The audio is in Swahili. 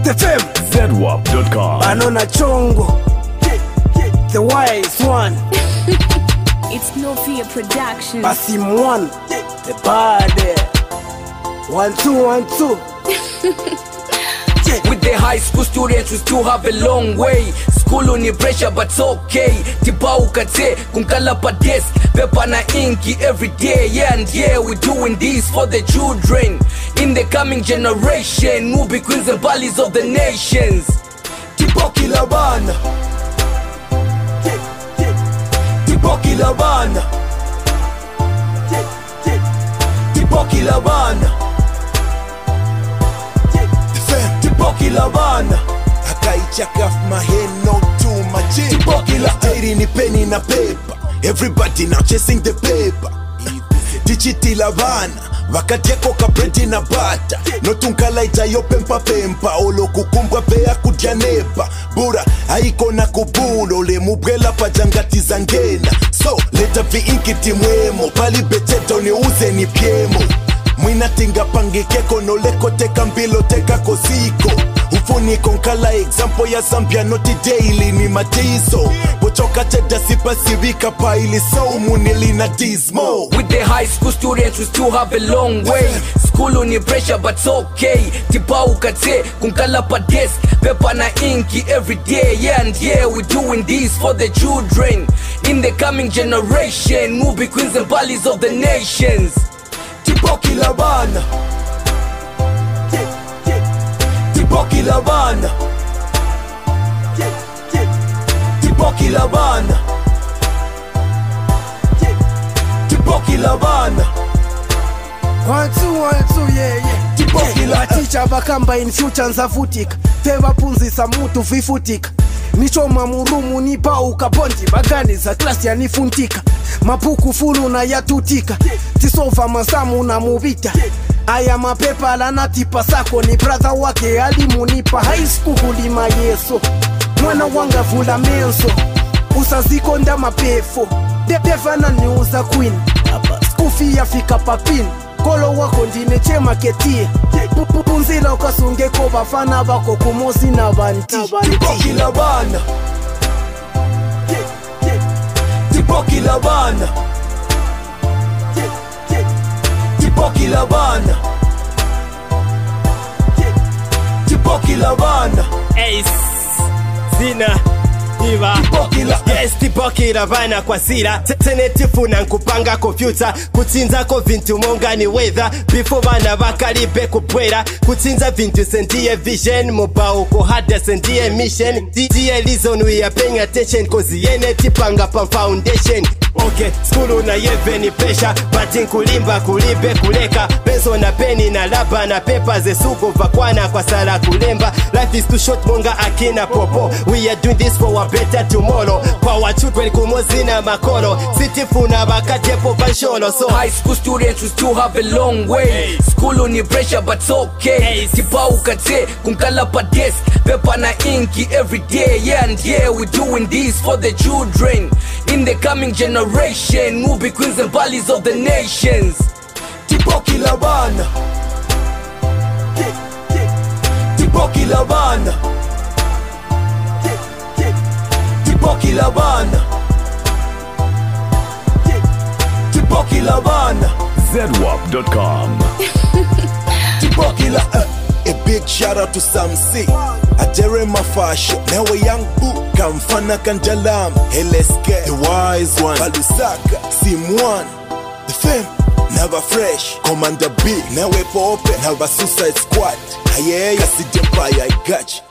The fame ZWAP.com. Anona Chongo, the wise one. It's No Fear Production. Basim one, the bad. 1 2 1 2. With the high school students we still have a long way. School uni pressure but it's okay. Tipa ukate kunkala pa desk, paper na inky every day. Yeah and yeah, we're doing this for the children in the coming generation. We'll be queens and valleys of the nations. Tipo kilabana, tipo kilabana, tipo kilabana, tipo kilabana. Akaichaka off my head, no to my chin. Tipo kilabana. Daily ni penny na paper. Everybody now chasing the paper. Digiti labana, wakati yako kabredi na bata. No tunkala itayo pempa pempa. Olo kukumbwa pea kudyanepa. Bura, haiko na kubulo. Le mubwela pa jangati zangena. So, leta vi inkiti mwemo. Pali beteto ni uze ni piemo. Mwina tinga pangi keko no leko teka mbilo teka koziko. Ufuni konkala example ya Zambia noti daily ni matizo. Pochoka cheda sipa sivika pa ili so munili na dismo. With the high school students we still have a long way. School uni pressure but it's okay. Tipa ukate kunkala pa desk, paper na inky every day. Yeah and yeah, we're doing this for the children in the coming generation. We'll be queens and valleys of the nations. Tipo kilabana, tipo kilabana, tipo kilabana, tipo kilabana. 1 2 1 2, yeah. Tipo kilabana. Teacher bakamba in future nzafutika. Feva punzisa mutu vifutika. Michoma murumu nipa ukaponti. Bagani za klasi ya nifuntika. Mapuku fulu na yatutika. Tisova masamu na mubita. Aya mapepa la natipa sako. Ni brother wake alimunipa. High school kulima yeso. Mwana wanga fula menso. Usaziko nda mapefo. Defana ni uza queen. Skufi ya fika papin. Kolo wako ndine chema ketie. Punzila ukasunge ko bafana bako kumosi na banti. Tipo kilabana, tipo kilabana, tipo kilabana, tipo kilabana. Ace Zina Iva Yes, tipo kilabana kwa sila Tenetifu na nkupanga kompyuta Kutinza ko vintu monga ni weather Before bana bakalibe kupwera Kutinza vintu sendiye vision Mobao ko hada sendiye mission Diye reason we are paying attention Cause yene tipanga pa foundation Okay, skulu na yeve ni pressure Batin kulimba kulibe kuleka Peso na peni na laba na pepa Ze sugo vakwana kwa sala kulemba Life is too short monga akina popo We are doing this for a better tomorrow Kwa wa children kumozina makoro Sitifuna bakatepo pansholo So high school students we still have a long way. School uni pressure but it's okay. Tipa ukate kunkala pa desk, paper na inky every day. Yeah and yeah, we're doing this for the children in the coming generation. We'll be queens and valleys of the nations. Tipo kilabana, tipo kilabana, tipo kilabana, tipo kilabana. ZWAP.com. Tipo kilabana. A big shout out to Sam C. Ajere mafasho Newe young boo Kamfana kanjalam LSK The wise one Balusaka Simwan The fame Never fresh Commander B Newe pope Never suicide squad Aye Kasi Empire I got you